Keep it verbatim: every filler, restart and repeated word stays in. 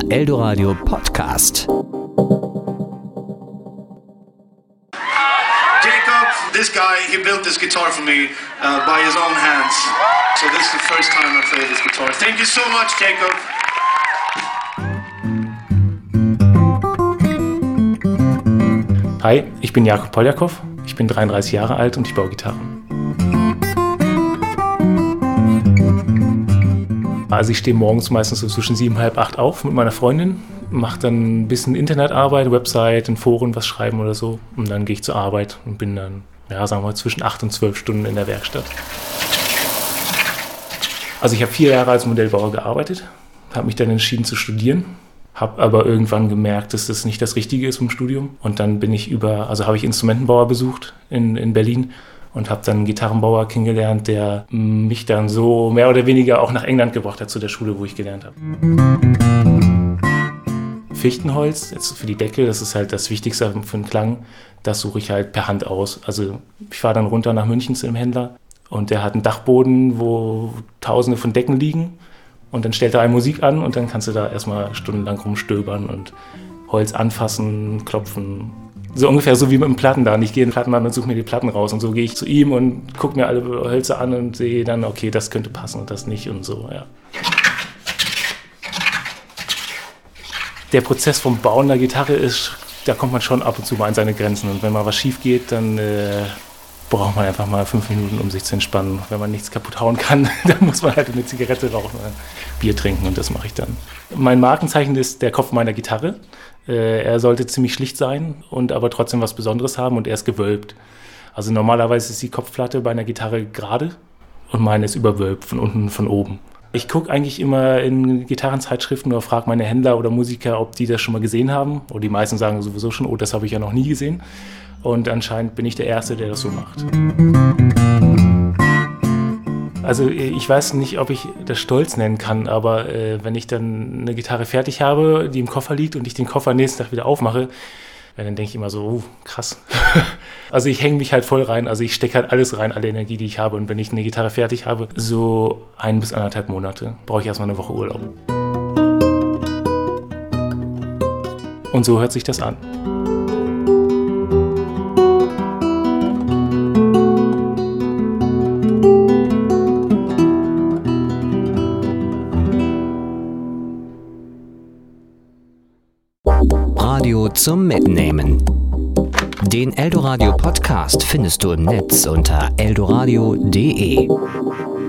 Eldoradio Podcast. Jacob, this guy, he built this guitar for me uh, by his own hands. So this is the first time I played this guitar. Thank you so much, Jacob. Hi, ich bin Jakob Poljakow, ich bin dreiunddreißig Jahre alt und ich baue Gitarren. Also ich stehe morgens meistens so zwischen sieben, halb acht auf mit meiner Freundin, mache dann ein bisschen Internetarbeit, Website, in Foren was schreiben oder so und dann gehe ich zur Arbeit und bin dann, ja, sagen wir mal, zwischen acht und zwölf Stunden in der Werkstatt. Also ich habe vier Jahre als Modellbauer gearbeitet, habe mich dann entschieden zu studieren. Habe aber irgendwann gemerkt, dass das nicht das Richtige ist im Studium. Und dann bin ich über, also habe ich Instrumentenbauer besucht in, in Berlin und habe dann einen Gitarrenbauer kennengelernt, der mich dann so mehr oder weniger auch nach England gebracht hat, zu der Schule, wo ich gelernt habe. Fichtenholz, jetzt für die Decke, das ist halt das Wichtigste für den Klang, das suche ich halt per Hand aus. Also ich fahre dann runter nach München zu dem Händler und der hat einen Dachboden, wo tausende von Decken liegen. Und dann stellt er eine Musik an und dann kannst du da erstmal stundenlang rumstöbern und Holz anfassen, klopfen. So ungefähr so wie mit dem Plattenladen. Ich gehe in den Plattenladen und suche mir die Platten raus. Und so gehe ich zu ihm und gucke mir alle Hölzer an und sehe dann, okay, das könnte passen und das nicht und so, ja. Der Prozess vom Bauen der Gitarre ist, da kommt man schon ab und zu mal an seine Grenzen. Und wenn mal was schief geht, dann äh, braucht man einfach mal fünf Minuten, um sich zu entspannen. Wenn man nichts kaputt hauen kann, dann muss man halt eine Zigarette rauchen oder ein Bier trinken und das mache ich dann. Mein Markenzeichen ist der Kopf meiner Gitarre. Äh, er sollte ziemlich schlicht sein und aber trotzdem was Besonderes haben und er ist gewölbt. Also normalerweise ist die Kopfplatte bei einer Gitarre gerade und meine ist überwölbt, von unten und von oben. Ich gucke eigentlich immer in Gitarrenzeitschriften oder frage meine Händler oder Musiker, ob die das schon mal gesehen haben. Und die meisten sagen sowieso schon, oh, das habe ich ja noch nie gesehen. Und anscheinend bin ich der Erste, der das so macht. Also ich weiß nicht, ob ich das Stolz nennen kann, aber äh, wenn ich dann eine Gitarre fertig habe, die im Koffer liegt und ich den Koffer nächsten Tag wieder aufmache, ja, dann denke ich immer so, oh, krass. Also ich hänge mich halt voll rein, also ich stecke halt alles rein, alle Energie, die ich habe. Und wenn ich eine Gitarre fertig habe, so ein bis anderthalb Monate, brauche ich erstmal eine Woche Urlaub. Und so hört sich das an. Radio zum Mitnehmen. Den Eldoradio Podcast findest du im Netz unter eldoradio punkt de.